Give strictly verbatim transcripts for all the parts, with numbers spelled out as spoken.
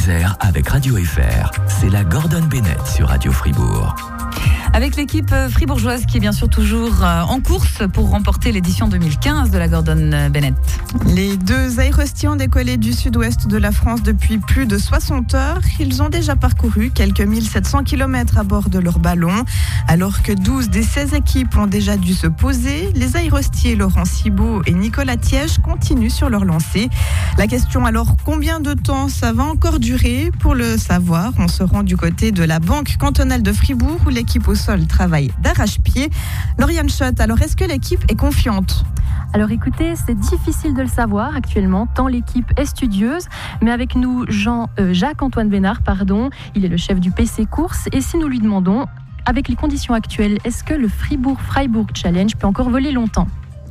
Isère avec Radio F R. C'est la Gordon Bennett sur Radio Fribourg. Avec l'équipe fribourgeoise qui est bien sûr toujours en course pour remporter l'édition deux mille quinze de la Gordon Bennett. Les deux aérostiers ont décollé du sud-ouest de la France depuis plus de soixante heures. Ils ont déjà parcouru quelques mille sept cents kilomètres à bord de leur ballon. Alors que douze des seize équipes ont déjà dû se poser, les aérostiers Laurent Cibaud et Nicolas Thiège continuent sur leur lancée. La question alors, combien de temps ça va encore durer? Pour le savoir, on se rend du côté de la Banque cantonale de Fribourg où l'équipe au sol travaille d'arrache-pied. Lauriane Schott, alors est-ce que l'équipe est confiante? Alors écoutez, c'est difficile de le savoir actuellement, tant l'équipe est studieuse. Mais avec nous, Jean, euh, Jacques-Antoine Bénard, pardon, il est le chef du P C Course. Et si nous lui demandons, avec les conditions actuelles, est-ce que le Fribourg-Freiburg Challenge peut encore voler longtemps?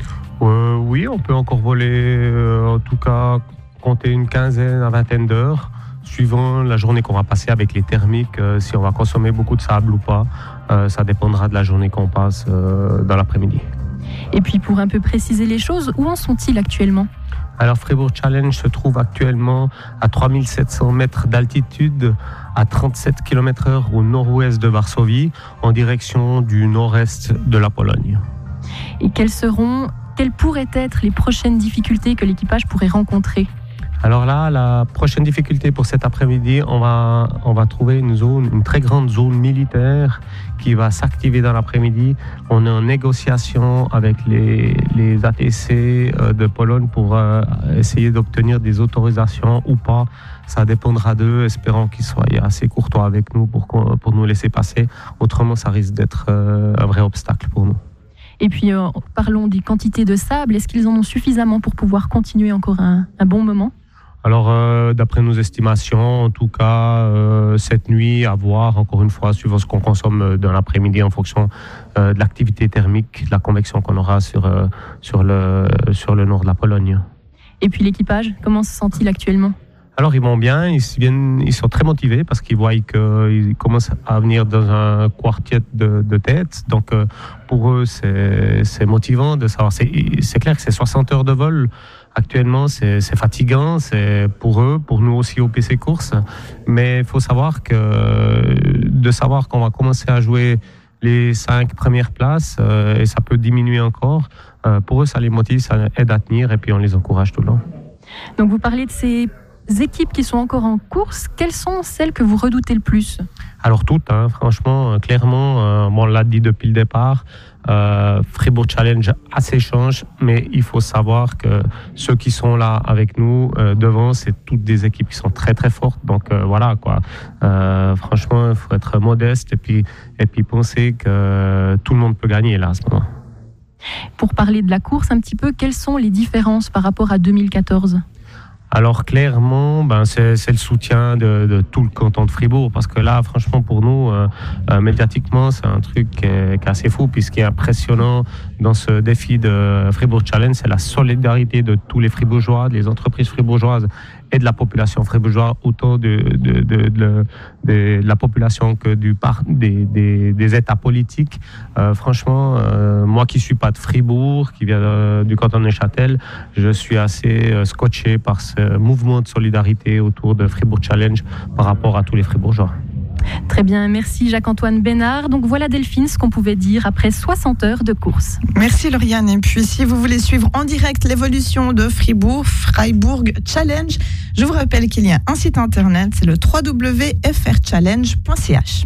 euh, Oui, on peut encore voler, euh, en tout cas, compter une quinzaine à vingtaine d'heures, suivant la journée qu'on va passer avec les thermiques, euh, si on va consommer beaucoup de sable ou pas. Euh, ça dépendra de la journée qu'on passe euh, dans l'après-midi. Et puis pour un peu préciser les choses, où en sont-ils actuellement? Alors Fribourg Challenge se trouve actuellement à trois mille sept cents mètres d'altitude, à trente-sept kilomètres heure au nord-ouest de Varsovie, en direction du nord-est de la Pologne. Et quelles seront, quelles pourraient être les prochaines difficultés que l'équipage pourrait rencontrer? Alors là, la prochaine difficulté pour cet après-midi, on va, on va trouver une zone, une très grande zone militaire qui va s'activer dans l'après-midi. On est en négociation avec les, les A T C de Pologne pour euh, essayer d'obtenir des autorisations ou pas. Ça dépendra d'eux, espérant qu'ils soient assez courtois avec nous pour, pour nous laisser passer. Autrement, ça risque d'être euh, un vrai obstacle pour nous. Et puis, euh, parlons des quantités de sable. Est-ce qu'ils en ont suffisamment pour pouvoir continuer encore un, un bon moment? Alors, euh, d'après nos estimations, en tout cas, euh, cette nuit, à voir, encore une fois, suivant ce qu'on consomme dans l'après-midi, en fonction euh, de l'activité thermique, de la convection qu'on aura sur, euh, sur, le, sur le nord de la Pologne. Et puis l'équipage, comment se sent-il actuellement? Alors, ils vont bien, ils, viennent, ils sont très motivés parce qu'ils voient qu'ils commencent à venir dans un quartier de, de tête. Donc, euh, pour eux, c'est, c'est motivant de savoir. C'est, c'est clair que c'est soixante heures de vol. Actuellement, c'est, c'est fatigant, c'est pour eux, pour nous aussi au P C Course. Mais il faut savoir que de savoir qu'on va commencer à jouer les cinq premières places euh, et ça peut diminuer encore. Euh, pour eux, ça les motive, ça aide à tenir et puis on les encourage tout le long. Donc vous parlez de ces équipes qui sont encore en course. Quelles sont celles que vous redoutez le plus? Alors toutes, hein, franchement, euh, clairement, euh, bon, on l'a dit depuis le départ, euh, Fribourg Challenge a ses chances, mais il faut savoir que ceux qui sont là avec nous euh, devant, c'est toutes des équipes qui sont très très fortes. Donc euh, voilà quoi. Euh, franchement, il faut être modeste et puis et puis penser que tout le monde peut gagner là à ce moment. Pour parler de la course un petit peu, quelles sont les différences par rapport à deux mille quatorze? Alors clairement, ben c'est, c'est le soutien de, de tout le canton de Fribourg, parce que là, franchement, pour nous, euh, euh, médiatiquement, c'est un truc qui est, qui est assez fou. Puis ce qui est impressionnant dans ce défi de Fribourg Challenge, c'est la solidarité de tous les Fribourgeois, des entreprises fribourgeoises et de la population fribourgeoise, autant de, de, de, de, de la population que du par, des, des, des États politiques. Euh, franchement, euh, moi qui ne suis pas de Fribourg, qui vient de, du canton de Neuchâtel, je suis assez euh, scotché par ce mouvement de solidarité autour de Fribourg Challenge par rapport à tous les Fribourgeois. Très bien, merci Jacques-Antoine Bénard. Donc voilà Delphine, ce qu'on pouvait dire après soixante heures de course. Merci Lauriane. Et puis si vous voulez suivre en direct l'évolution de Fribourg, Freiburg Challenge, je vous rappelle qu'il y a un site internet, c'est le w w w point f r challenge point c h.